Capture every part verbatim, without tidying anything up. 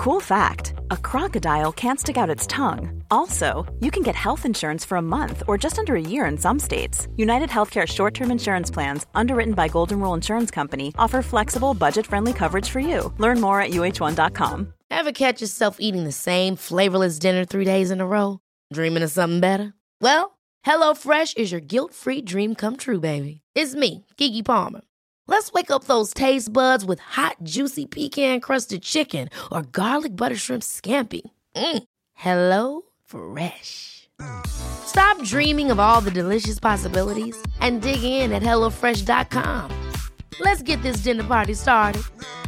Cool fact, a crocodile can't stick out its tongue. Also, you can get health insurance for a month or just under a year in some states. United Healthcare short-term insurance plans, underwritten by Golden Rule Insurance Company, offer flexible, budget-friendly coverage for you. Learn more at U H one dot com. Ever catch yourself eating the same flavorless dinner three days in a row? Dreaming of something better? Well, HelloFresh is your guilt-free dream come true, baby. It's me, Keke Palmer. Let's wake up those taste buds with hot, juicy pecan-crusted chicken or garlic butter shrimp scampi. Mm. Hello Fresh. Stop dreaming of all the delicious possibilities and dig in at hello fresh dot com. Let's get this dinner party started.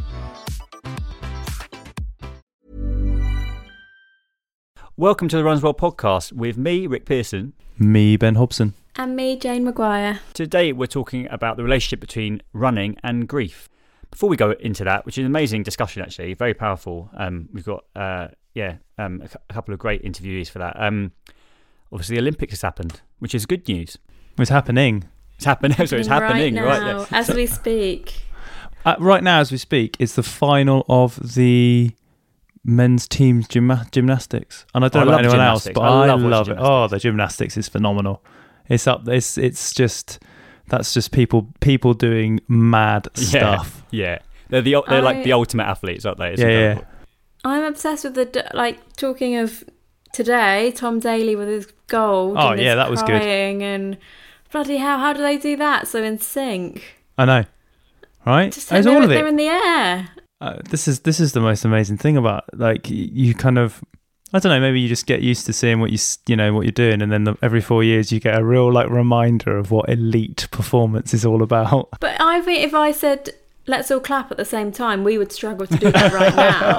Welcome to the Runs Well podcast with me, Rick Pearson. Me, Ben Hobson. And me, Jane Maguire. Today we're talking about the relationship between running and grief. Before we go into that, which is an amazing discussion actually, very powerful, um, we've got uh, yeah um, a, a couple of great interviewees for that. Um, obviously the Olympics has happened, which is good news. It's happening. It's happening, so it's happening. Right now, right? as we speak. Uh, right now, as we speak, it's the final of the men's team gymna- gymnastics. And I don't I know about anyone else, gymnastics. but I I love love, watching it. Oh, the gymnastics is phenomenal. It's up. It's it's just that's just people people doing mad stuff. Yeah, yeah. They're the they're I, like the ultimate athletes, aren't they? It's yeah, incredible. yeah. I'm obsessed with the like talking of today. Tom Daley with his gold. Oh and yeah, his that was good. crying and bloody hell, how do they do that so in sync? I know, right? Just There's they're, all of it. They're in the air. Uh, this is this is the most amazing thing about like you, you kind of. I don't know, maybe you just get used to seeing what you you know what you're doing, and then the, every four years you get a real like reminder of what elite performance is all about. But I think if I said let's all clap at the same time, we would struggle to do that right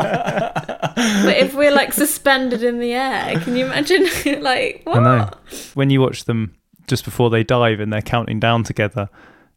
now. But if we're like suspended in the air, can you imagine? Like what? I know. When you watch them just before they dive and they're counting down together,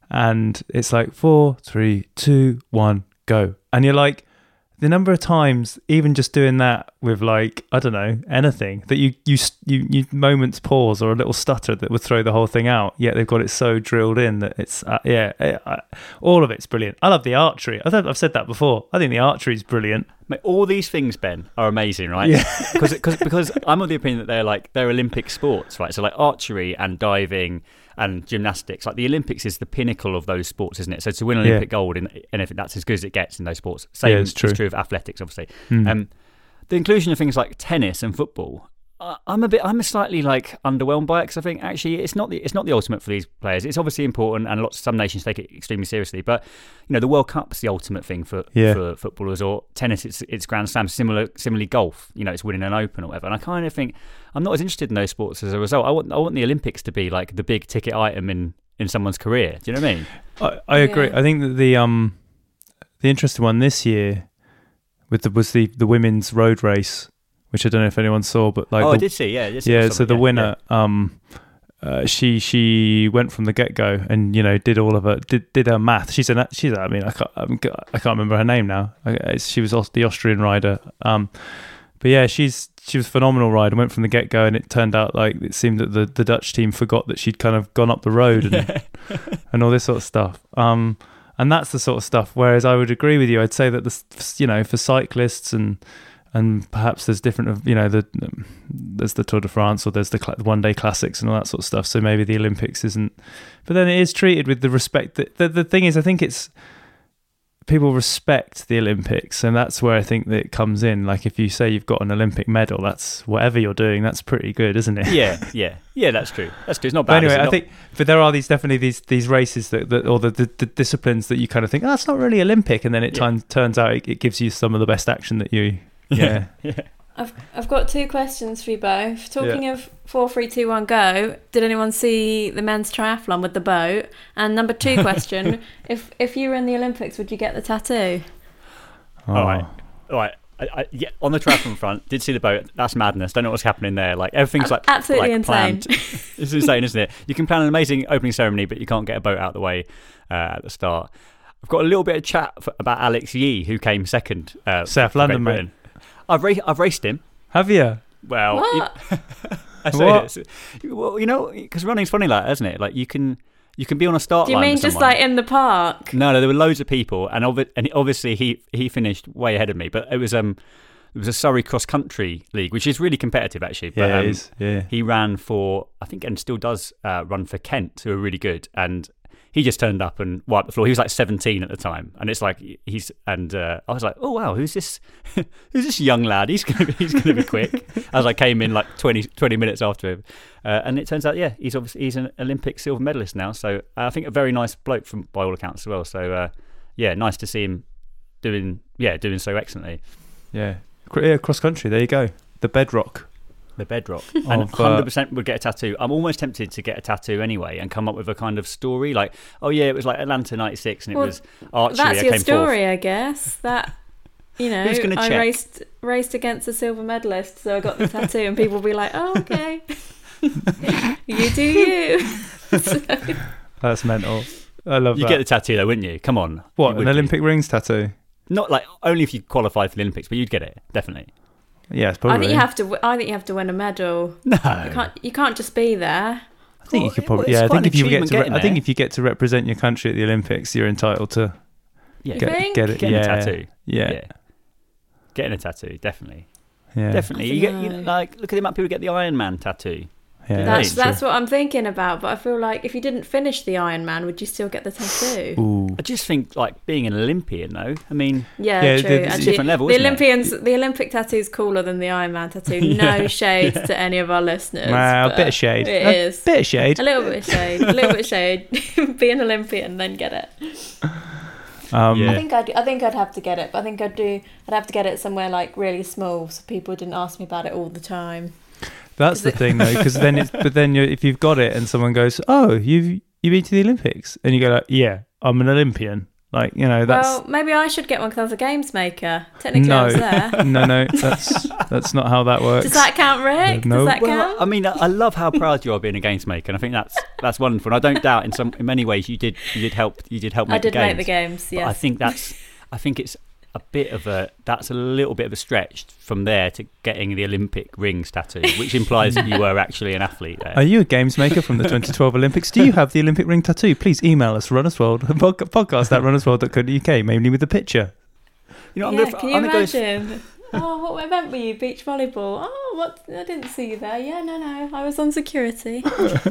and it's like four, three, two, one, go, and you're like. The number of times, even just doing that with like I don't know anything, that you you you, you moments pause or a little stutter that would throw the whole thing out. Yet they've got it so drilled in that it's uh, yeah, it, uh, all of it's brilliant. I love the archery. I think I've said that before. I think the archery is brilliant. Mate, all these things, Ben, are amazing, right? Yeah. Because because because I'm of the opinion that they're like they're Olympic sports, right? So like archery and diving and gymnastics, like the Olympics is the pinnacle of those sports, isn't it? So to win Olympic yeah. gold, in, and if that's as good as it gets in those sports, same yeah, is true. true of athletics, obviously. Mm. Um, the inclusion of things like tennis and football, uh, I'm a bit, I'm slightly like underwhelmed by it because I think actually it's not the it's not the ultimate for these players. It's obviously important, and lots some nations take it extremely seriously. But you know, the World Cup's the ultimate thing for yeah. for footballers, or tennis, it's it's Grand Slam. Similar, similarly golf, you know, it's winning an Open or whatever. And I kind of think I'm not as interested in those sports as a result. I want I want the Olympics to be like the big ticket item in. in someone's career. Do you know what I mean? I, I agree. Yeah. I think that the um the interesting one this year with the was the, the women's road race, which I don't know if anyone saw, but like oh, the, I did see. Yeah, I did see yeah. some So of the it, yeah, winner, yeah. um, uh, she she went from the get go and you know did all of her did did her math. She's an she's I mean I can't I can't remember her name now. She was the Austrian rider. Um, but yeah, she's. She was a phenomenal rider, went from the get-go, and it turned out like it seemed that the, the Dutch team forgot that she'd kind of gone up the road and Yeah. and all this sort of stuff. Um, and that's the sort of stuff. Whereas I would agree with you. I'd say that the you know for cyclists and and perhaps there's different you know the there's the Tour de France or there's the cl- one-day classics and all that sort of stuff. So maybe the Olympics isn't, but then it is treated with the respect that the the thing is. I think it's. People respect the Olympics, and that's where I think that it comes in. Like if you say you've got an Olympic medal, that's whatever you're doing, that's pretty good, isn't it? Yeah, yeah, yeah. That's true. That's true. It's not But bad. anyway, is it? I Not- think, but there are these definitely these these races that, that or the, the, the disciplines that you kind of think, oh, that's not really Olympic, and then it Yeah. turns turns out it, it gives you some of the best action that you. Yeah. yeah. I've I've got two questions for you both. Talking yeah. of four, three, two, one, go. Did anyone see the men's triathlon with the boat? And number two question: if if you were in the Olympics, would you get the tattoo? Oh. All right, all right. I, I, yeah, on the triathlon front, did see the boat. That's madness. Don't know what's happening there. Like everything's like absolutely like, insane. planned. It's insane, isn't it? You can plan an amazing opening ceremony, but you can't get a boat out of the way uh, at the start. I've got a little bit of chat for, about Alex Yee, who came second. Uh, South London, mate. I've ra- I've raced him. Have you? Well, what? You, I say What? this. Well, you know, because running's funny like that, isn't it? Like you can. You can be on a start Do you line mean with just someone. like in the park? No, no, there were loads of people, and, obvi- and obviously he he finished way ahead of me. But it was um, It was a Surrey Cross Country League, which is really competitive actually. But, Yeah, um, it is. Yeah. he ran for, I think, and still does uh, run for Kent, who are really good. And he just turned up and wiped the floor. He was like seventeen at the time, and it's like he's. And uh, I was like, oh wow, who's this? Who's this young lad? He's gonna be, he's gonna be quick. As I came in like twenty, twenty minutes after him, uh, and it turns out, yeah, he's obviously he's an Olympic silver medalist now. So uh, I think a very nice bloke from by all accounts as well. So uh, yeah, nice to see him doing yeah doing so excellently. Yeah. Yeah, cross country. There you go. The bedrock. The bedrock. And Of, uh, one hundred percent would get a tattoo. I'm almost tempted to get a tattoo anyway and come up with a kind of story like, oh yeah, it was like Atlanta ninety-six and it Well, was archery. That's I your came story, fourth. I guess. That, you know, Who's gonna I check? raced raced against a silver medalist, so I got the tattoo, and people will be like, oh, okay. You do you. So, That's mental. I love You that. get the tattoo though, wouldn't you? Come on. What, You an would do. Olympic rings tattoo? Not like only if you qualified for the Olympics, but you'd get it definitely. Yes, I probably. think you have to. w- I think you have to win a medal. No, You can't. You can't just be there. I think you could Well, probably. it's Yeah, I quite think an if you get achievement to. Re- getting I think there. if you get to represent your country at the Olympics, you're entitled to yeah, You get, think? get it. getting yeah, a tattoo. Yeah, Yeah. Getting a tattoo, definitely, yeah, definitely. I You don't get you know. know, like look at the amount of people who get the Iron Man tattoo. yeah. That's true. that's what I'm thinking about. But I feel like if you didn't finish the Ironman, would you still get the tattoo? Ooh. I just think like being an Olympian though. I mean, Yeah, Yeah, true. the- it's a Actually, different level, the isn't it? Olympians, the Olympic tattoo is cooler than the Ironman tattoo. No shade to any of our listeners. Wow, a but bit of shade. It a is. bit of shade. A little bit of shade. A little bit of shade. Be an Olympian, then get it. Um, Yeah. I think I'd. I think I'd have to get it. But I think I'd do. I'd have to get it somewhere like really small, so people didn't ask me about it all the time. That's the thing, though, because then it's. But then, you're, if you've got it, and someone goes, "Oh, you've you been to the Olympics," and you go, like, "Yeah, I'm an Olympian." Like, you know, that's Well, maybe I should get one because I was a games maker. Technically, no, I was there. no, no. That's that's not how that works. Does that count, Rick? No. Does that well, count? I mean, I I love how proud you are being a games maker, and I think that's that's wonderful. And I don't doubt in some in many ways you did you did help you did help make I did the games. make the games. But Yes. I think that's I think it's a bit of a that's a little bit of a stretch from there to getting the Olympic rings tattoo, which implies that you were actually an athlete there. Are you a games maker from the twenty twelve Olympics? Do you have the Olympic ring tattoo? Please email us, runnersworld, podcast at runnersworld dot co dot uk, mainly with the picture. You know, I'm yeah, gonna, can you I'm gonna go s- imagine? Oh, what event were you? Beach volleyball. Oh, what? I didn't see you there. Yeah, no, no. I was on security.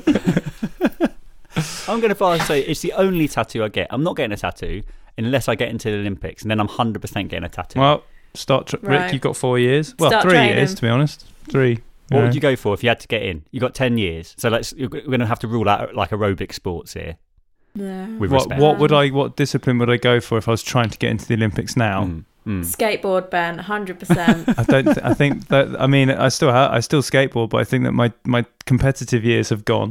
I'm going to say it's the only tattoo I get. I'm not getting a tattoo unless I get into the Olympics, and then I'm one hundred percent getting a tattoo. Well, start, tr- Right. Rick. You've got four years. Well, Start three training. years to be honest. Three. what Yeah. would you go for if you had to get in? You got ten years, so let's. You're going to have to rule out like aerobic sports here. No. With What respect. what would I what discipline would I go for if I was trying to get into the Olympics now? Mm, mm. Skateboard, Ben. one hundred percent. I don't. Th- I think that. I mean, I still ha- I still skateboard, but I think that my, my competitive years have gone.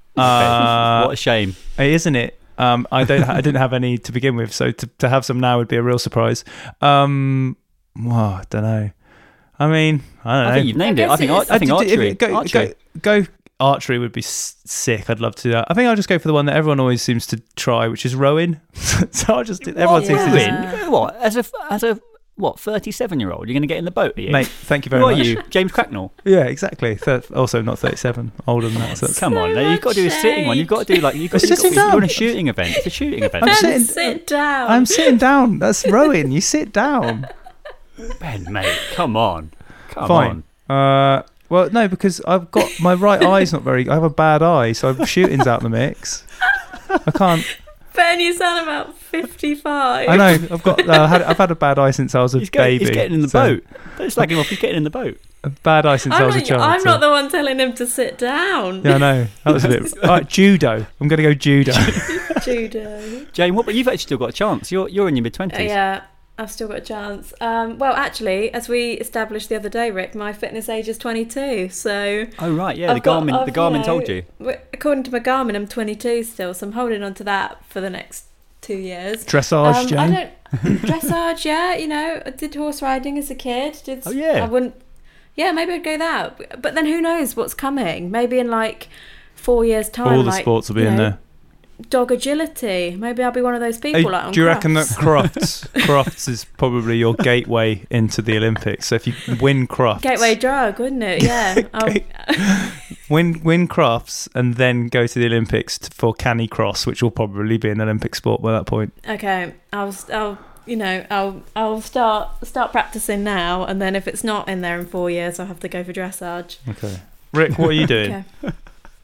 Uh, What a shame. isn't it? Um, I don't. Ha- I didn't have any to begin with, so to to have some now would be a real surprise. Um, well, I don't know. I mean, I don't know. I think you've named I it. I guess think, it ar- is- I think Uh, d- d- archery. Go, archery. go, go. Archery would be s- sick. I'd love to do that. I think I'll just go for the one that everyone always seems to try, which is rowing. So I'll just. Everyone What, seems to rowing? just. What? As a as a what? thirty-seven year old? You're going to get in the boat? Are you? Mate, thank you very Who are much. you? James Cracknell. Yeah, exactly. Thir- also, not thirty-seven. Older than that. So that's, Come on, So now you've got to do a much sitting one. You've got to do like you've got, It's you've got sitting you're on down. a shooting event. It's a shooting event. I'm Ben, sitting- sit down. I'm sitting down. That's rowing. You sit down. Ben, mate, come on, come Fine. on. Uh, well, no, because I've got my right eye's not very. I have a bad eye, so shooting's out the mix. I can't. Ben, you sound about fifty-five. I know. I've got. Uh, had, I've had a bad eye since I was a He's, going, baby. he's getting in the so- boat. Don't slag him off. He's getting in the boat. A bad eye since I I'm, was a not, child. I'm so- not the one telling him to sit down. Yeah, I know. That was a bit. All right, judo. I'm going to go judo. Judo. Jane, what? But you've actually still got a chance. You're you're in your mid Uh, twenties. yeah, I've still got a chance. Um, well, actually, as we established the other day, Rick, my fitness age is twenty-two. So Oh right, yeah. The I've got- Garmin. I've, the Garmin know, told you. w- According to my Garmin, I'm twenty-two still, so I'm holding on to that for the next two years. Dressage, Um, I Jane. don't dressage. Yeah, you know, I did horse riding as a kid. Did, Oh, yeah. I wouldn't. Yeah, maybe I'd go that. But then who knows what's coming? Maybe in like four years' time, All the like, sports will be you in know, there. Dog agility. Maybe I'll be one of those people. Hey, like on do you reckon that Crufts. Crofts Crofts is probably your gateway into the Olympics? So if you win Crofts, Gateway drug, wouldn't it? Yeah. I'll- win win Crofts, and then go to the Olympics t- for Canny Cross, which will probably be an Olympic sport by that point. okay, I'll I'll you know, I'll I'll start start practicing now, and then if it's not in there in four years, I'll have to go for dressage. Okay. Rick, what are you doing? Okay.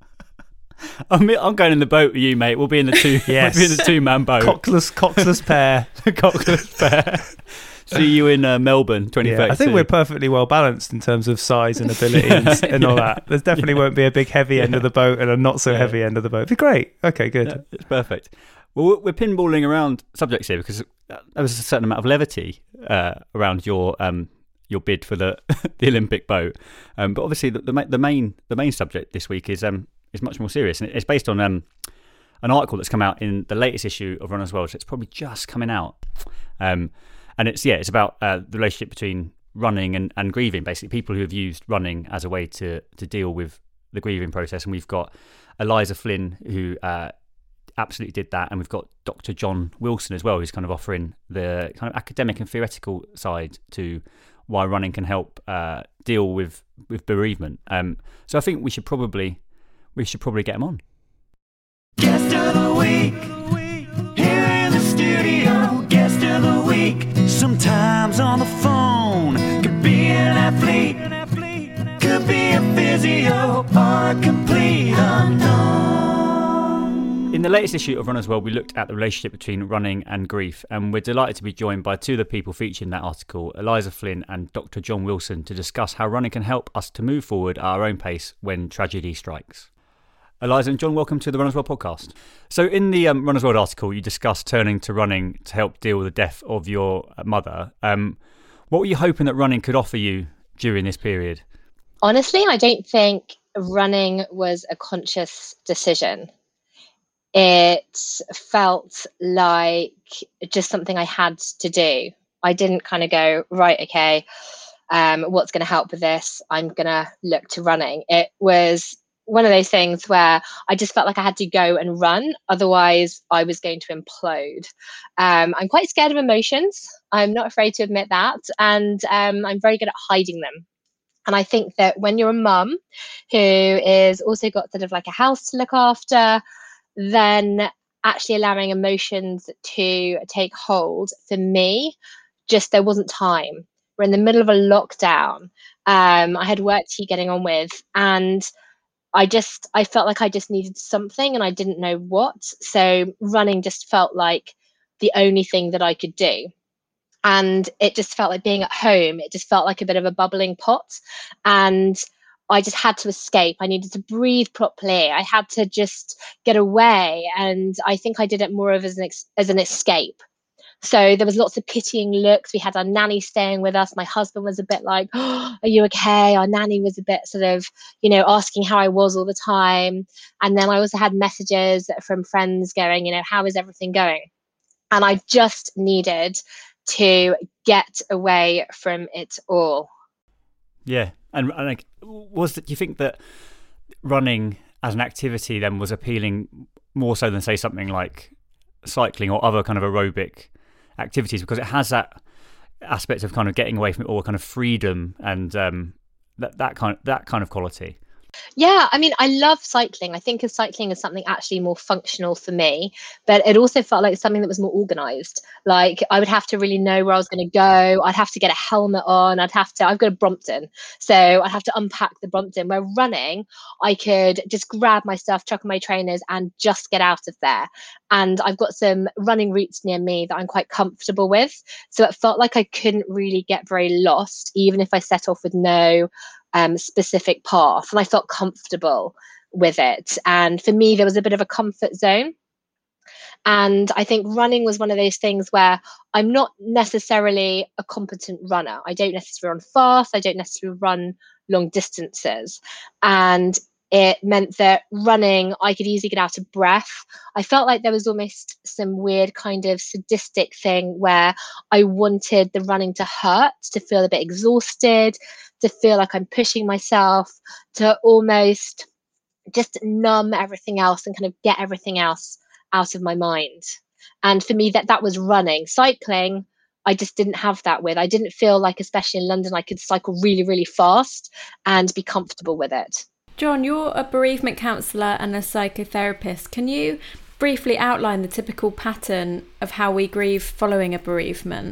I'm, I'm going in the boat with you, mate. We'll be in the two. Yes. We'll be in the two-man boat. Cockless, cockless pair. Cockless pair. See you in uh, Melbourne, twenty thirty-two. Yeah, I think we're perfectly well balanced in terms of size and ability and, and all that. There definitely yeah. won't be a big heavy end yeah. of the boat and a not so yeah. heavy end of the boat. It'd be great. Okay, good. No, it's perfect. Well, we're pinballing around subjects here because there was a certain amount of levity uh, around your um, your bid for the the Olympic boat. Um, but obviously, the, the the main the main subject this week is um is much more serious, and it's based on um an article that's come out in the latest issue of Runner's World. So it's probably just coming out. Um, And it's yeah, it's about uh, the relationship between running and, and grieving. Basically, people who have used running as a way to to deal with the grieving process. And we've got Eliza Flynn, who uh, absolutely did that, and we've got Doctor John Wilson as well, who's kind of offering the kind of academic and theoretical side to why running can help uh, deal with with bereavement. Um, so I think we should probably we should probably get him on. Guest of the week, here in the studio. Guest of the week. Sometimes on the phone, could be an athlete, could be a physio, or a complete unknown. In the latest issue of Runner's World, we looked at the relationship between running and grief, and we're delighted to be joined by two of the people featured in that article, Eliza Flynn and Doctor John Wilson, to discuss how running can help us to move forward at our own pace when tragedy strikes. Eliza and John, welcome to the Runner's World podcast. So in the um, Runner's World article, you discussed turning to running to help deal with the death of your mother. Um, what were you hoping that running could offer you during this period? Honestly, I don't think running was a conscious decision. It felt like just something I had to do. I didn't kind of go, right, okay, um, what's going to help with this? I'm going to look to running. It was one of those things where I just felt like I had to go and run, otherwise I was going to implode. Um, I'm quite scared of emotions. I'm not afraid to admit that. And um, I'm very good at hiding them. And I think that when you're a mum who is also got sort of like a house to look after, then actually allowing emotions to take hold, for me, just there wasn't time. We're in the middle of a lockdown. Um, I had work to keep getting on with, and I just, I felt like I just needed something and I didn't know what. So running just felt like the only thing that I could do. And it just felt like being at home. It just felt like a bit of a bubbling pot. And I just had to escape. I needed to breathe properly. I had to just get away. And I think I did it more of as an, ex- as an escape. So there was lots of pitying looks. We had our nanny staying with us. My husband was a bit like, oh, are you okay? Our nanny was a bit sort of, you know, asking how I was all the time. And then I also had messages from friends going, you know, how is everything going? And I just needed to get away from it all. Yeah. And, and like, was that, do you think that running as an activity then was appealing more so than, say, something like cycling or other kind of aerobic activities, because it has that aspect of kind of getting away from it all, kind of freedom and um, that that kind of, that kind of quality? Yeah, I mean, I love cycling. I think of cycling as something actually more functional for me, but it also felt like something that was more organized. Like I would have to really know where I was going to go. I'd have to get a helmet on. I'd have to, I've got a Brompton, so I'd have to unpack the Brompton. Where running, I could just grab my stuff, chuck on my trainers and just get out of there. And I've got some running routes near me that I'm quite comfortable with. So it felt like I couldn't really get very lost, even if I set off with no um, specific path. And I felt comfortable with it. And for me, there was a bit of a comfort zone. And I think running was one of those things where I'm not necessarily a competent runner. I don't necessarily run fast. I don't necessarily run long distances. And it meant that running, I could easily get out of breath. I felt like there was almost some weird kind of sadistic thing where I wanted the running to hurt, to feel a bit exhausted, to feel like I'm pushing myself, to almost just numb everything else and kind of get everything else out of my mind. And for me, that that was running. Cycling, I just didn't have that with. I didn't feel like, especially in London, I could cycle really, really fast and be comfortable with it. John, you're a bereavement counsellor and a psychotherapist. Can you briefly outline the typical pattern of how we grieve following a bereavement?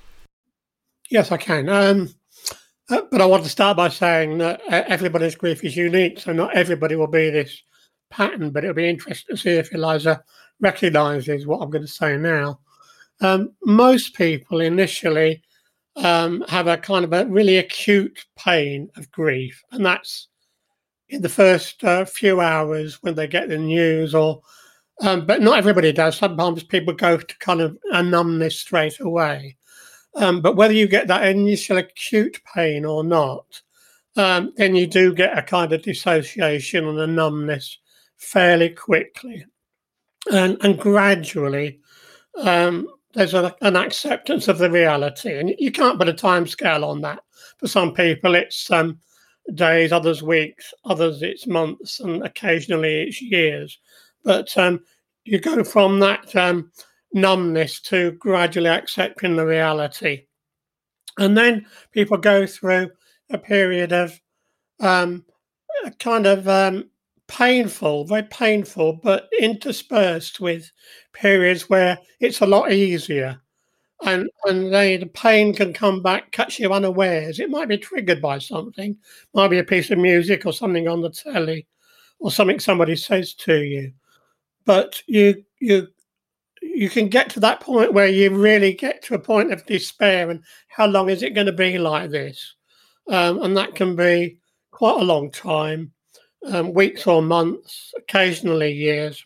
Yes, I can. Um, uh, but I want to start by saying that uh, everybody's grief is unique, so not everybody will be this pattern, but it'll be interesting to see if Eliza recognises what I'm going to say now. Um, most people initially um, have a kind of a really acute pain of grief, and that's in the first uh, few hours when they get the news, or um, but not everybody does. Sometimes people go to kind of a numbness straight away. Um, but whether you get that initial acute pain or not, um, then you do get a kind of dissociation and a numbness fairly quickly. And, and gradually, um, there's a, an acceptance of the reality. And you can't put a time scale on that. For some people, it's um, days, others weeks, others it's months, and occasionally it's years. But um, you go from that um, numbness to gradually accepting the reality. And then people go through a period of um, a kind of um, painful, very painful, but interspersed with periods where it's a lot easier. And, and they, the pain can come back, catch you unawares. It might be triggered by something, might be a piece of music or something on the telly or something somebody says to you. But you you you can get to that point where you really get to a point of despair, and how long is it going to be like this? Um, and that can be quite a long time, um, weeks or months, occasionally years.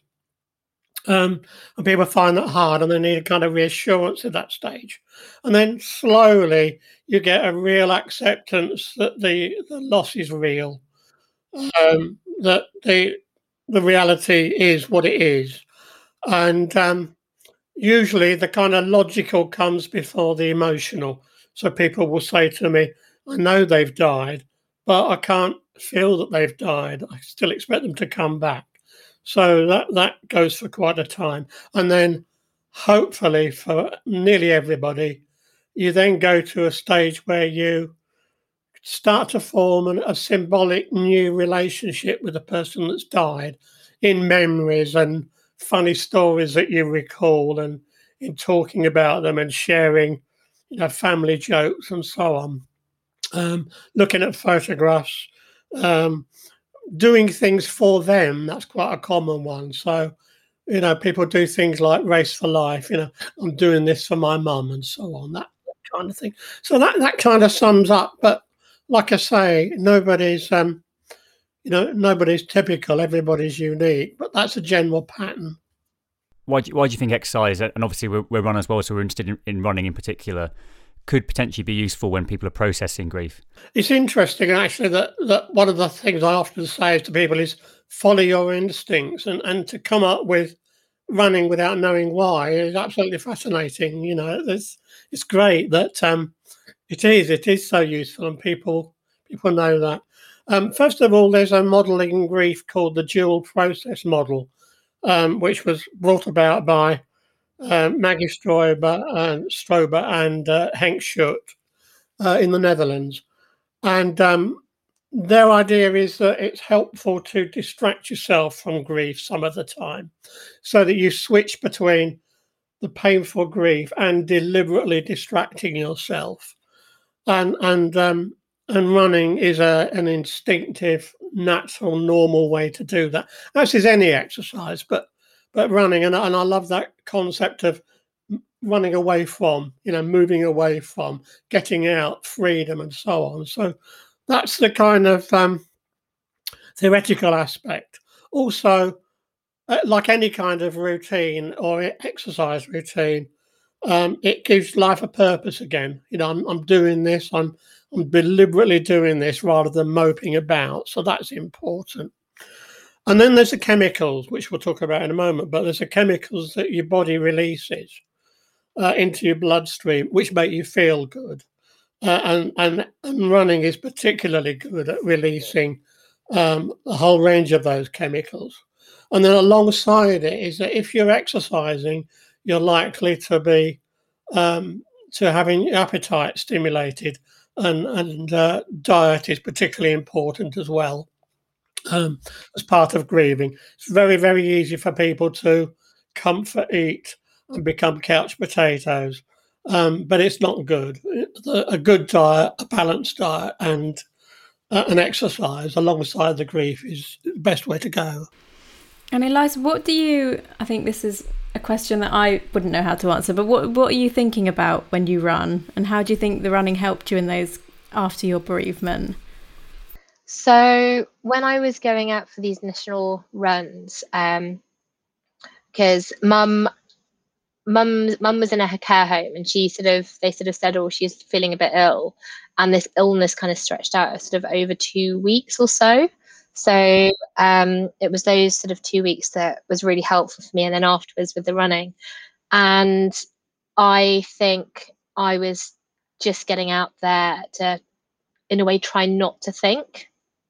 Um, and people find that hard, and they need a kind of reassurance at that stage. And then slowly you get a real acceptance that the, the loss is real, um, that the the reality is what it is. And um, usually the kind of logical comes before the emotional. So people will say to me, I know they've died, but I can't feel that they've died. I still expect them to come back. So that, that goes for quite a time. And then hopefully for nearly everybody, you then go to a stage where you start to form an, a symbolic new relationship with the person that's died in memories and funny stories that you recall, and in talking about them and sharing, you know, family jokes and so on. Um, looking at photographs, um, doing things for them, that's quite a common one. So, you know, people do things like Race for Life, you know, I'm doing this for my mum and so on, that, that kind of thing. So that, that kind of sums up. But like I say, nobody's, um, you know, nobody's typical, everybody's unique, but that's a general pattern. Why do you, why do you think exercise, and obviously we're, we're runners as well, so we're interested in, in running in particular, could potentially be useful when people are processing grief? It's interesting, actually, that, that one of the things I often say to people is follow your instincts, and, and to come up with running without knowing why is absolutely fascinating. You know, it's, it's great that um, it is, it is so useful, and people people know that. Um, first of all, there's a model in grief called the dual process model, um, which was brought about by uh, Maggie Strober and, Strober and uh, Henk Schut uh, in the Netherlands. And um, their idea is that it's helpful to distract yourself from grief some of the time, so that you switch between the painful grief and deliberately distracting yourself. And, and um, And running is a, an instinctive, natural, normal way to do that. As is any exercise, but but running, and, and I love that concept of running away from, you know, moving away from, getting out, freedom, and so on. So that's the kind of um, theoretical aspect. Also, uh, like any kind of routine or exercise routine, um, it gives life a purpose again. You know, I'm, I'm doing this, I'm I'm deliberately doing this rather than moping about. So that's important. And then there's the chemicals, which we'll talk about in a moment, but there's the chemicals that your body releases uh, into your bloodstream, which make you feel good. Uh, and, and, and running is particularly good at releasing um, a whole range of those chemicals. And then alongside it is that if you're exercising, you're likely to be um, to having your appetite stimulated. And, and uh, diet is particularly important as well um, as part of grieving. It's very, very easy for people to comfort eat and become couch potatoes. Um, but it's not good. A good diet, a balanced diet, and uh, an exercise alongside the grief is the best way to go. And Eliza, what do you, I think this is a question that I wouldn't know how to answer, but what what are you thinking about when you run? And how do you think the running helped you in those after your bereavement? So when I was going out for these initial runs, um, because mum, mum, mum was in a care home, and she sort of, they sort of said, oh, she's feeling a bit ill, and this illness kind of stretched out sort of over two weeks or so. So um, it was those sort of two weeks that was really helpful for me, and then afterwards with the running. And I think I was just getting out there to, in a way, try not to think.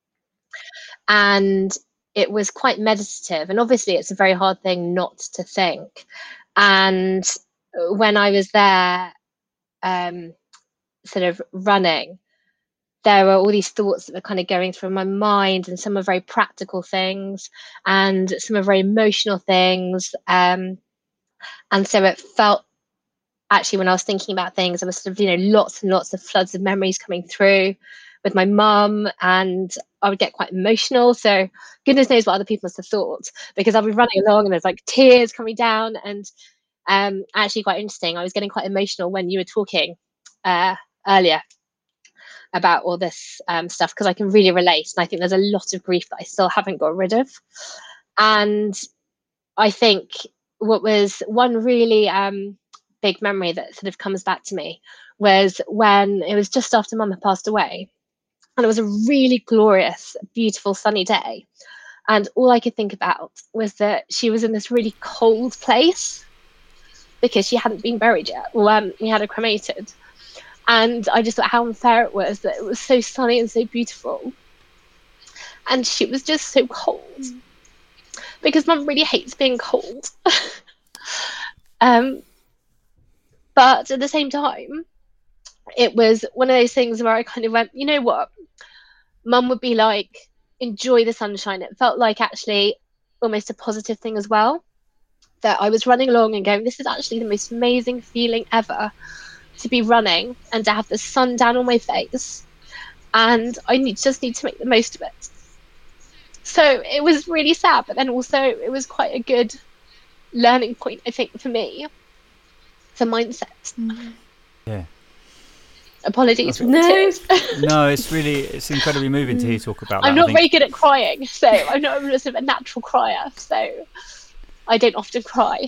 And it was quite meditative. And obviously it's a very hard thing not to think. And when I was there, um, sort of running, there were all these thoughts that were kind of going through my mind, and some are very practical things and some are very emotional things. Um, and so it felt, actually, when I was thinking about things, there was sort of, you know, lots and lots of floods of memories coming through with my mum, and I would get quite emotional. So goodness knows what other people must have thought, because I'll be running along and there's like tears coming down. And um, actually quite interesting, I was getting quite emotional when you were talking uh, earlier about all this um, stuff, because I can really relate. And I think there's a lot of grief that I still haven't got rid of. And I think what was one really um, big memory that sort of comes back to me was when it was just after Mum had passed away. And it was a really glorious, beautiful, sunny day. And all I could think about was that she was in this really cold place because she hadn't been buried yet. Well, um, we had her cremated. And I just thought how unfair it was that it was so sunny and so beautiful, and she was just so cold, because Mum really hates being cold. um, but at the same time, it was one of those things where I kind of went, you know what? Mum would be like, enjoy the sunshine. It felt like actually almost a positive thing as well, that I was running along and going, this is actually the most amazing feeling ever, to be running and to have the sun down on my face, and I need, just need to make the most of it. So it was really sad, but then also it was quite a good learning point, I think, for me, for mindset. Mm-hmm. Yeah. Apologies for no. the tears. No, it's really, it's incredibly moving to hear you talk about that. I'm not I think... very good at crying, so I'm not a, sort of a natural crier, so I don't often cry.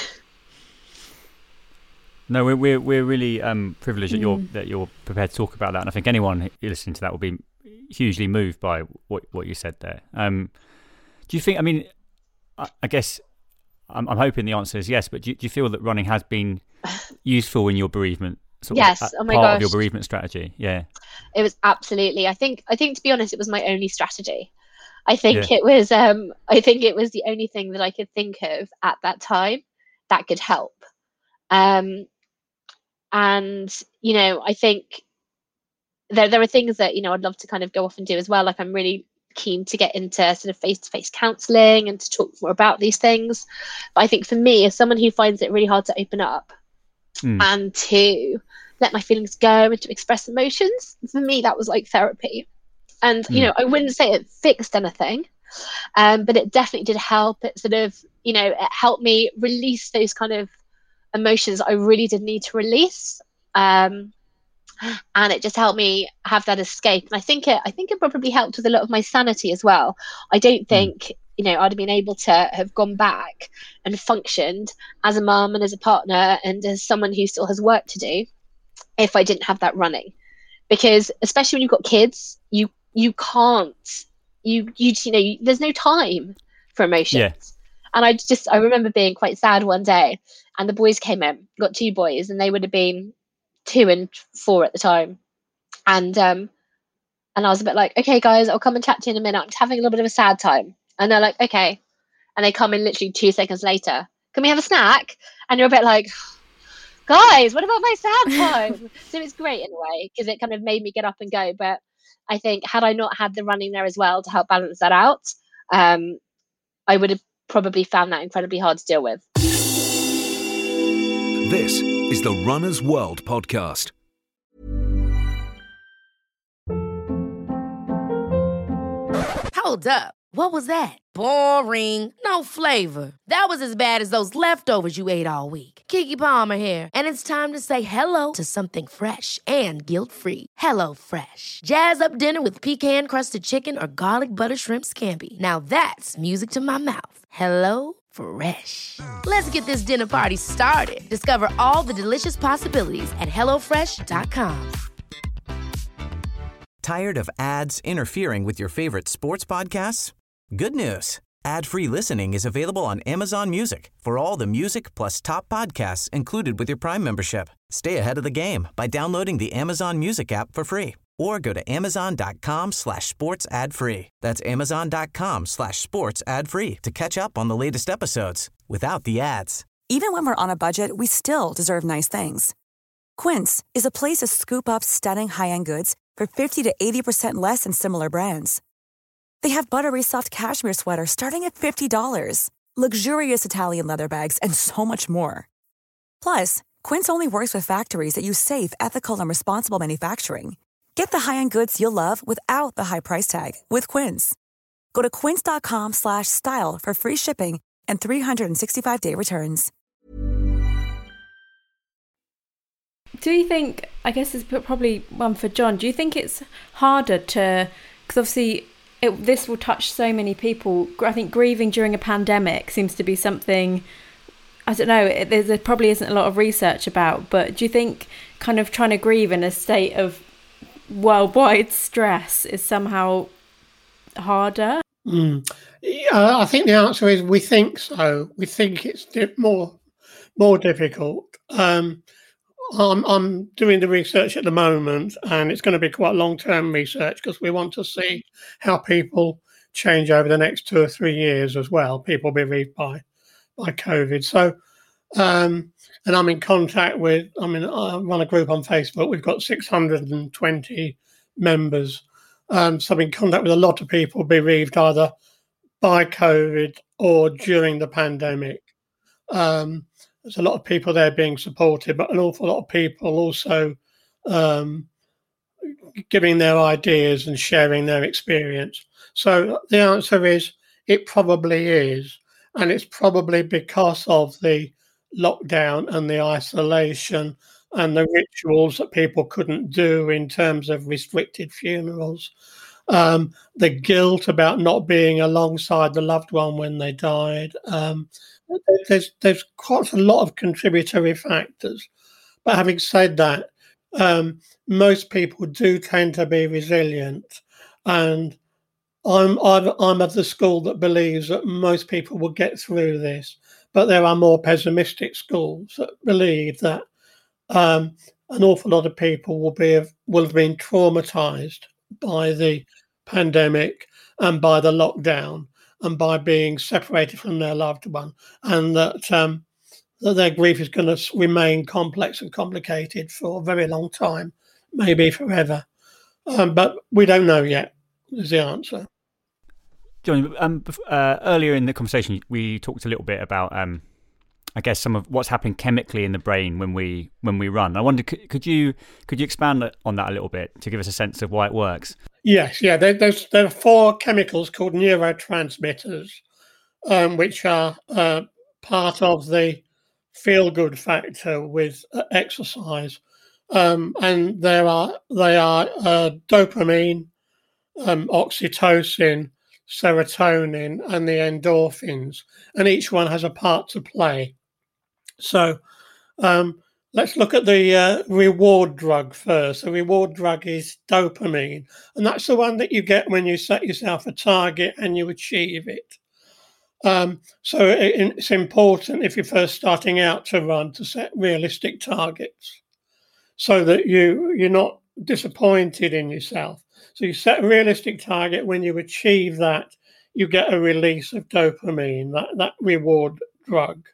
No, we're we're we're really um, privileged that Mm. you're that you're prepared to talk about that, and I think anyone who listening to that will be hugely moved by what what you said there. Um, do you think? I mean, I, I guess I'm, I'm hoping the answer is yes. But do you, do you feel that running has been useful in your bereavement? Sort Yes. Of, oh my part gosh. of your bereavement strategy. Yeah. It was absolutely. I think. I think to be honest, it was my only strategy. I think Yeah. it was. Um, I think it was the only thing that I could think of at that time that could help. Um, and you know, I think there there are things that, you know, I'd love to kind of go off and do as well. Like, I'm really keen to get into sort of face-to-face counselling and to talk more about these things. But I think for me, as someone who finds it really hard to open up Mm. and to let my feelings go and to express emotions, for me that was like therapy. And you Mm. know, I wouldn't say it fixed anything, um, but it definitely did help. It sort of, you know, it helped me release those kind of emotions I really did need to release. Um, and it just helped me have that escape. And I think it, I think it probably helped with a lot of my sanity as well. I don't think, you know, I'd have been able to have gone back and functioned as a mum and as a partner and as someone who still has work to do if I didn't have that running. Because especially when you've got kids, you you can't, you you you know, you, there's no time for emotions. Yeah. And I just, I remember being quite sad one day, and the boys came in, got two boys, and they would have been two and four at the time. And um, and I was a bit like, okay, guys, I'll come and chat to you in a minute. I'm just having a little bit of a sad time. And they're like, okay. And they come in literally two seconds later. Can we have a snack? And you're a bit like, guys, what about my sad time? So it's great in a way, because it kind of made me get up and go. But I think had I not had the running there as well to help balance that out, um, I would have probably found that incredibly hard to deal with. This is the Runner's World podcast. Hold up. What was that? Boring. No flavor. That was as bad as those leftovers you ate all week. Keke Palmer here, and it's time to say hello to something fresh and guilt-free. Hello Fresh. Jazz up dinner with pecan-crusted chicken or garlic butter shrimp scampi. Now that's music to my mouth. Hello Fresh. Let's get this dinner party started. Discover all the delicious possibilities at hello fresh dot com. Tired of ads interfering with your favorite sports podcasts? Good news. Ad-free listening is available on Amazon Music for all the music plus top podcasts included with your Prime membership. Stay ahead of the game by downloading the Amazon Music app for free or go to amazon.com slash sports ad free. That's amazon.com slash sports ad free to catch up on the latest episodes without the ads. Even when we're on a budget, we still deserve nice things. Quince is a place to scoop up stunning high-end goods for fifty to eighty percent less than similar brands. They have buttery soft cashmere sweaters starting at fifty dollars, luxurious Italian leather bags, and so much more. Plus, Quince only works with factories that use safe, ethical, and responsible manufacturing. Get the high-end goods you'll love without the high price tag with Quince. Go to quince.com slash style for free shipping and three sixty-five day returns. Do you think, I guess it's probably one for John, do you think it's harder to, because obviously it, this will touch so many people. I think grieving during a pandemic seems to be something, I don't know, it, there probably isn't a lot of research about, but do you think kind of trying to grieve in a state of worldwide stress is somehow harder? Mm. Yeah, I think the answer is we think so. We think it's di- more more difficult. Um, I'm, I'm doing the research at the moment, and it's going to be quite long-term research because we want to see how people change over the next two or three years as well. People bereaved by by COVID. So, um, and I'm in contact with. I mean, I run a group on Facebook. We've got six hundred twenty members. Um, so I'm in contact with a lot of people bereaved either by COVID or during the pandemic. Um, There's a lot of people there being supported, but an awful lot of people also um, giving their ideas and sharing their experience. So the answer is it probably is. And it's probably because of the lockdown and the isolation and the rituals that people couldn't do in terms of restricted funerals. Um, the guilt about not being alongside the loved one when they died. Um, There's there's quite a lot of contributory factors, but having said that, um, most people do tend to be resilient, and I'm I'm I'm of the school that believes that most people will get through this. But there are more pessimistic schools that believe that um, an awful lot of people will be will have been traumatized by the pandemic and by the lockdown, and by being separated from their loved one, and that, um, that their grief is going to remain complex and complicated for a very long time, maybe forever. Um, but we don't know yet, is the answer. John, um, uh, earlier in the conversation, we talked a little bit about, um, I guess, some of what's happening chemically in the brain when we when we run. I wonder, could, could you could you expand on that a little bit to give us a sense of why it works? Yes, yeah. There, there's there are four chemicals called neurotransmitters, um, which are uh, part of the feel-good factor with uh, exercise, um, and there are they are uh, dopamine, um, oxytocin, serotonin, and the endorphins, and each one has a part to play. So um, let's look at the uh, reward drug first. The reward drug is dopamine, and that's the one that you get when you set yourself a target and you achieve it. Um, so it, it's important if you're first starting out to run to set realistic targets so that you, you're not disappointed in yourself. So you set a realistic target. When you achieve that, you get a release of dopamine, that, that reward drug.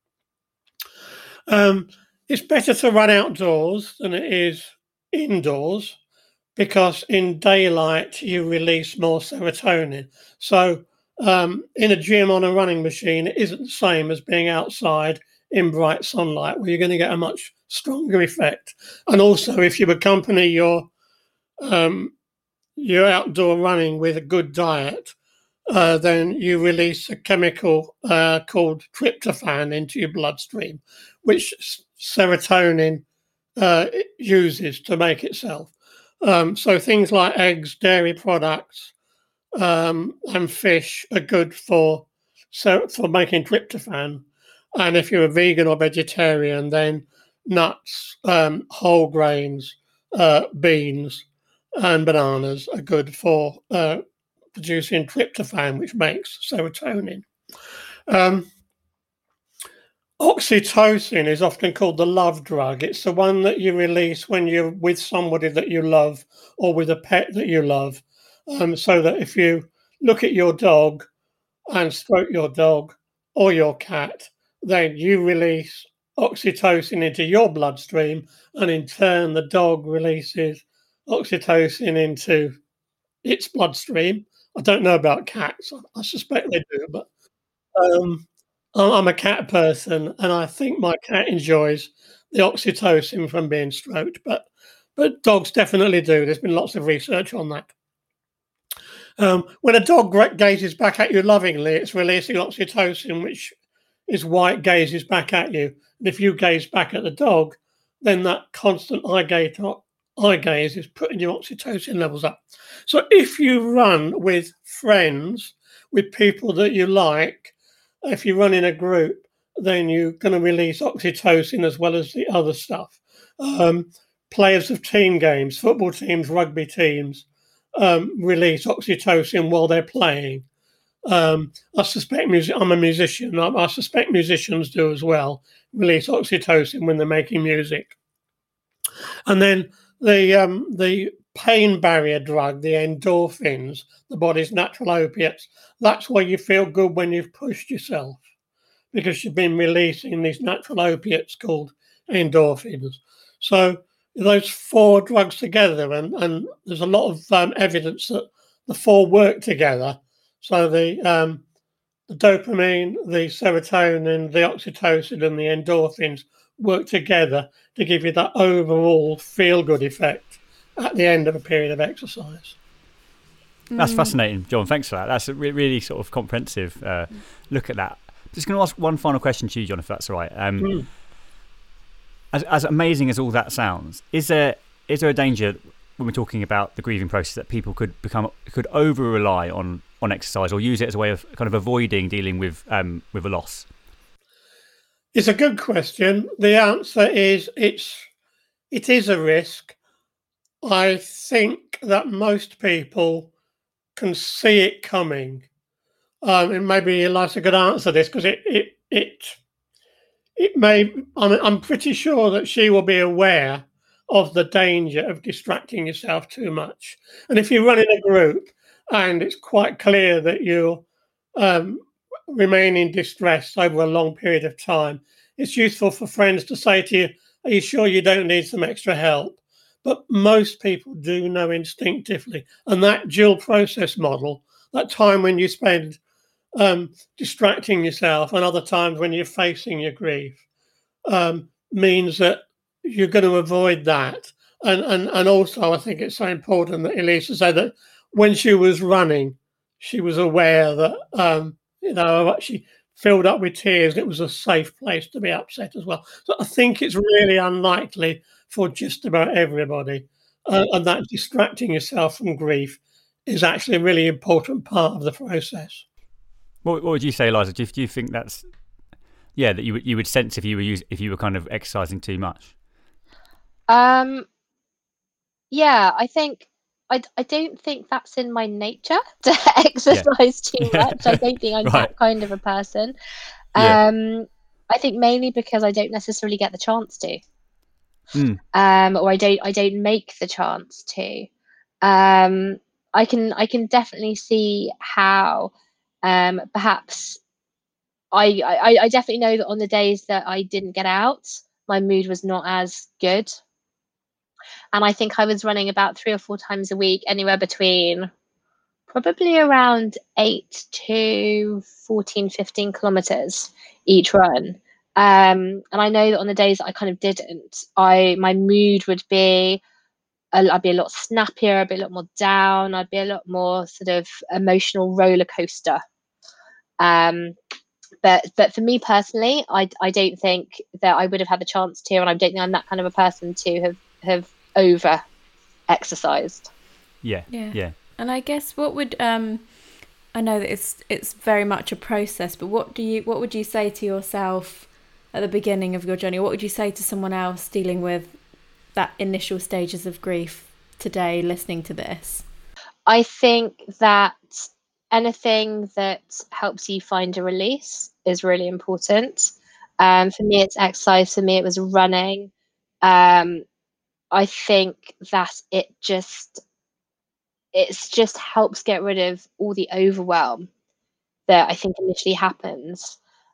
Um, it's better to run outdoors than it is indoors because in daylight you release more serotonin. So um, in a gym on a running machine, it isn't the same as being outside in bright sunlight, where you're going to get a much stronger effect. And also, if you accompany your um, your outdoor running with a good diet, uh, then you release a chemical uh, called tryptophan into your bloodstream, which serotonin uh, uses to make itself. Um, so things like eggs, dairy products, um, and fish are good for so for making tryptophan. And if you're a vegan or vegetarian, then nuts, um, whole grains, uh, beans, and bananas are good for uh, producing tryptophan, which makes serotonin. Um, oxytocin is often called the love drug. It's the one that you release when you're with somebody that you love or with a pet that you love. Um, so that if you look at your dog and stroke your dog or your cat, then you release oxytocin into your bloodstream, and in turn the dog releases oxytocin into its bloodstream. I don't know about cats. I suspect they do, but um, I'm a cat person, and I think my cat enjoys the oxytocin from being stroked, but but dogs definitely do. There's been lots of research on that. Um, when a dog gazes back at you lovingly, it's releasing oxytocin, which is why it gazes back at you. And if you gaze back at the dog, then that constant eye gaze, eye gaze is putting your oxytocin levels up. So if you run with friends, with people that you like, if you run in a group, then you're going to release oxytocin as well as the other stuff. Um, players of team games, football teams, rugby teams, um, release oxytocin while they're playing. Um, I suspect music, I'm a musician. I, I suspect musicians do as well, release oxytocin when they're making music. And then the um, the pain barrier drug, the endorphins, the body's natural opiates, that's why you feel good when you've pushed yourself, because you've been releasing these natural opiates called endorphins. So those four drugs together, and, and there's a lot of um, evidence that the four work together. So the um, the dopamine, the serotonin, the oxytocin, and the endorphins work together to give you that overall feel-good effect at the end of a period of exercise. That's Mm. fascinating, John. Thanks for that. That's a re- really sort of comprehensive uh, look at that. Just going to ask one final question to you, John, if that's all right. Um, Mm. as, as amazing as all that sounds, is there is there a danger when we're talking about the grieving process that people could become could over rely on on exercise or use it as a way of kind of avoiding dealing with um, with a loss? It's a good question. The answer is it's it is a risk. I think that most people can see it coming. Um, and maybe Eliza could answer this, because it it it it may. I'm I'm pretty sure that she will be aware of the danger of distracting yourself too much. And if you run in a group and it's quite clear that you're um, remaining distressed over a long period of time, it's useful for friends to say to you, "Are you sure you don't need some extra help?" But most people do know instinctively. And that dual process model, that time when you spend um, distracting yourself and other times when you're facing your grief, um, means that you're going to avoid that. And, and, and also, I think it's so important that Elisa said that when she was running, she was aware that, um, you know, she filled up with tears. It was a safe place to be upset as well. So I think it's really unlikely for just about everybody. Uh, and that distracting yourself from grief is actually a really important part of the process. What, what would you say, Eliza? Do you, do you think that's yeah that you would you would sense if you were use, if you were kind of exercising too much? Um, yeah, I think I, I don't think that's in my nature to exercise too much. I don't think I'm Right. that kind of a person. Yeah. Um, I think mainly because I don't necessarily get the chance to, Mm. um, or I don't I don't make the chance to. Um, I can I can definitely see how um, perhaps I, I I definitely know that on the days that I didn't get out, my mood was not as good. And I think I was running about three or four times a week, anywhere between probably around eight to fourteen, fifteen kilometers each run. Um, and I know that on the days that I kind of didn't, I my mood would be, a- I'd be a lot snappier, I'd be a lot more down, I'd be a lot more sort of emotional roller coaster. Um, but but for me personally, I I don't think that I would have had the chance to, and I don't think I'm that kind of a person to have have over exercised. Yeah, Yeah. yeah. And I guess what would um, I know that it's it's very much a process, but what do you what would you say to yourself at the beginning of your journey? What would you say to someone else dealing with that initial stages of grief today, listening to this? I think that anything that helps you find a release is really important. Um, for me, it's exercise. For me, it was running. Um, I think that it just it's just helps get rid of all the overwhelm that I think initially happens,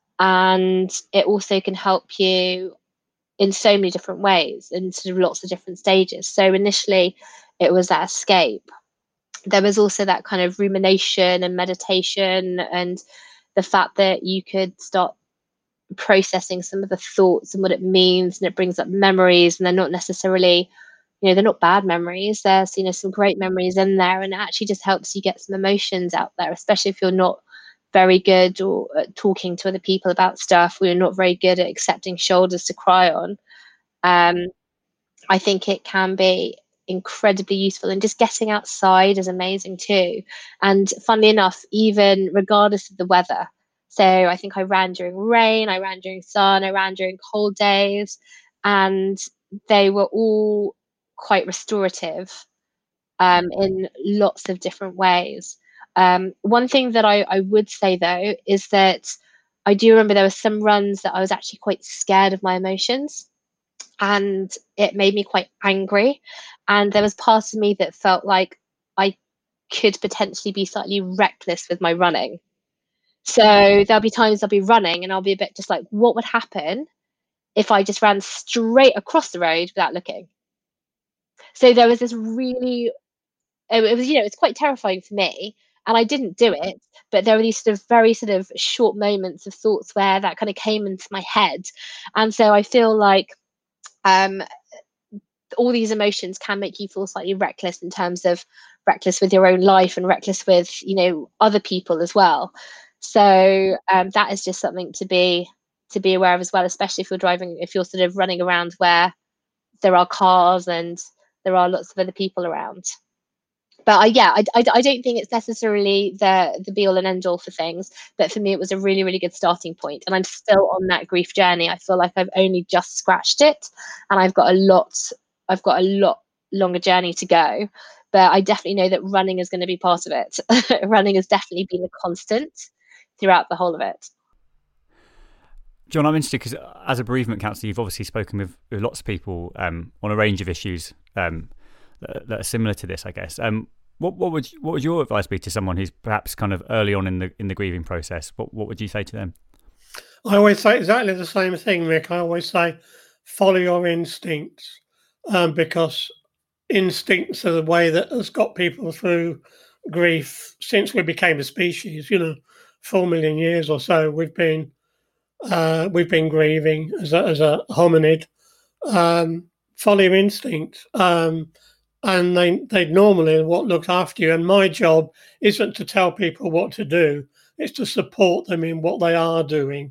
and it also can help you in so many different ways, in sort of lots of different stages. So initially, it was that escape. There was also that kind of rumination and meditation, and the fact that you could start processing some of the thoughts and what it means, and it brings up memories, and they're not necessarily, you know, they're not bad memories. There's, you know, some great memories in there, and it actually just helps you get some emotions out there, especially if you're not very good or at talking to other people about stuff. We're not very good at accepting shoulders to cry on. Um, I think it can be incredibly useful, and just getting outside is amazing too. And funnily enough, even regardless of the weather, so I think I ran during rain, I ran during sun, I ran during cold days, and they were all quite restorative um, in lots of different ways. Um, one thing that I, I would say though is that I do remember there were some runs that I was actually quite scared of my emotions, and it made me quite angry. And there was part of me that felt like I could potentially be slightly reckless with my running. So there'll be times I'll be running and I'll be a bit just like, what would happen if I just ran straight across the road without looking? So there was this really, it it was, you know, it's quite terrifying for me. And I didn't do it, but there were these sort of very sort of short moments of thoughts where that kind of came into my head. And so I feel like um, all these emotions can make you feel slightly reckless, in terms of reckless with your own life and reckless with, you know, other people as well. So um, that is just something to be to be aware of as well, especially if you're driving, if you're sort of running around where there are cars and there are lots of other people around. But I, yeah, I, I, I don't think it's necessarily the the be all and end all for things. But for me, it was a really, really good starting point. And I'm still on that grief journey. I feel like I've only just scratched it, and I've got a lot, I've got a lot longer journey to go. But I definitely know that running is going to be part of it. Running has definitely been a constant throughout the whole of it. John, I'm interested because as a bereavement counsellor, you've obviously spoken with, with lots of people um, on a range of issues um, that, that are similar to this, I guess. Um, what what would what would your advice be to someone who's perhaps kind of early on in the in the grieving process? What what would you say to them? I always say exactly the same thing, Rick. I always say, follow your instincts, um, because instincts are the way that has got people through grief since we became a species. You know, four million years or so, we've been uh, we've been grieving as a, as a hominid. Um, follow your instincts, um, and they they normally what look after you. And my job isn't to tell people what to do; it's to support them in what they are doing.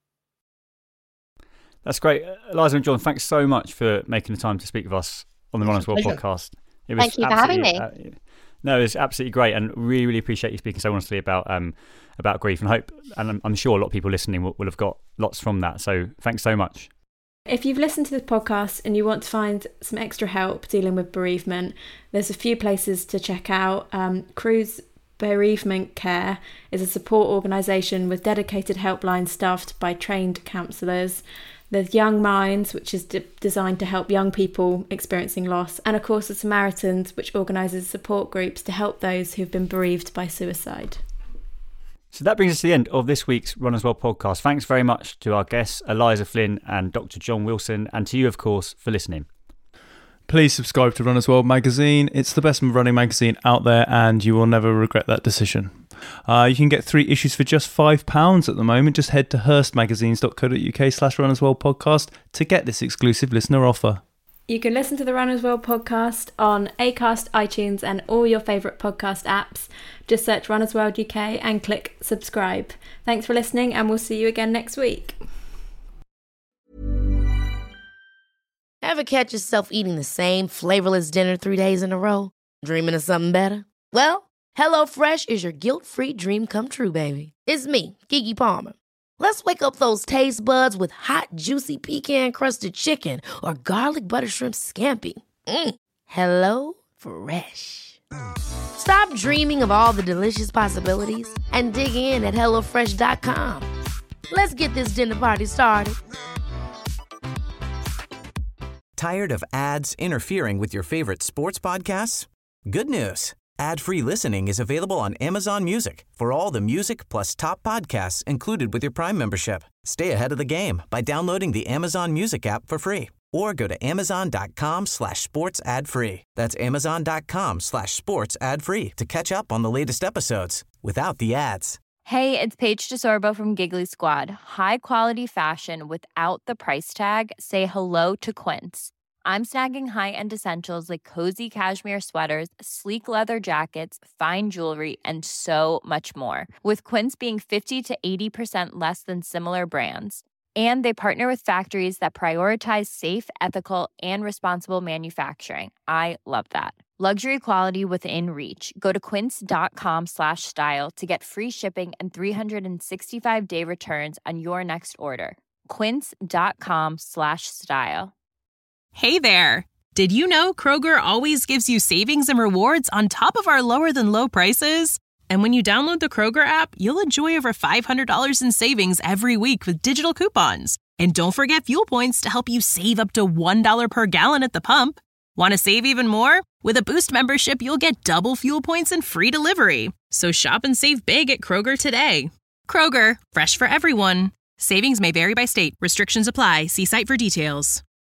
That's great. Eliza and John, thanks so much for making the time to speak with us on the Runners World podcast. It was Thank you for having me. Uh, no, it's absolutely great, and really, really appreciate you speaking so honestly about um about grief. And hope, and I'm, I'm sure a lot of people listening will, will have got lots from that. So thanks so much. If you've listened to this podcast and you want to find some extra help dealing with bereavement, there's a few places to check out. Um, Cruise Bereavement Care is a support organisation with dedicated helplines staffed by trained counsellors. There's Young Minds, which is de- designed to help young people experiencing loss. And of course, the Samaritans, which organises support groups to help those who've been bereaved by suicide. So that brings us to the end of this week's Runners World podcast. Thanks very much to our guests, Eliza Flynn and Doctor John Wilson, and to you, of course, for listening. Please subscribe to Runners World magazine. It's the best running magazine out there, and you will never regret that decision. Uh, you can get three issues for just five pounds at the moment. Just head to hurstmagazines.co.uk slash Runners World Podcast to get this exclusive listener offer. You can listen to the Runners World Podcast on Acast, iTunes and all your favourite podcast apps. Just search Runners World U K and click subscribe. Thanks for listening and we'll see you again next week. Ever catch yourself eating the same flavourless dinner three days in a row? Dreaming of something better? Well, HelloFresh is your guilt-free dream come true, baby. It's me, Keke Palmer. Let's wake up those taste buds with hot, juicy pecan-crusted chicken or garlic butter shrimp scampi. Mm. Hello Fresh. Stop dreaming of all the delicious possibilities and dig in at hello fresh dot com. Let's get this dinner party started. Tired of ads interfering with your favorite sports podcasts? Good news. Ad-free listening is available on Amazon Music for all the music plus top podcasts included with your Prime membership. Stay ahead of the game by downloading the Amazon Music app for free or go to amazon.com slash sports ad free. That's amazon.com slash sports ad free to catch up on the latest episodes without the ads. Hey, it's Paige DeSorbo from Giggly Squad. High quality fashion without the price tag. Say hello to Quince. I'm snagging high-end essentials like cozy cashmere sweaters, sleek leather jackets, fine jewelry, and so much more. With Quince being fifty to eighty percent less than similar brands. And they partner with factories that prioritize safe, ethical, and responsible manufacturing. I love that. Luxury quality within reach. Go to quince.com slash style to get free shipping and three sixty-five day returns on your next order. Quince.com slash style. Hey there! Did you know Kroger always gives you savings and rewards on top of our lower-than-low prices? And when you download the Kroger app, you'll enjoy over five hundred dollars in savings every week with digital coupons. And don't forget fuel points to help you save up to one dollar per gallon at the pump. Want to save even more? With a Boost membership, you'll get double fuel points and free delivery. So shop and save big at Kroger today. Kroger, fresh for everyone. Savings may vary by state. Restrictions apply. See site for details.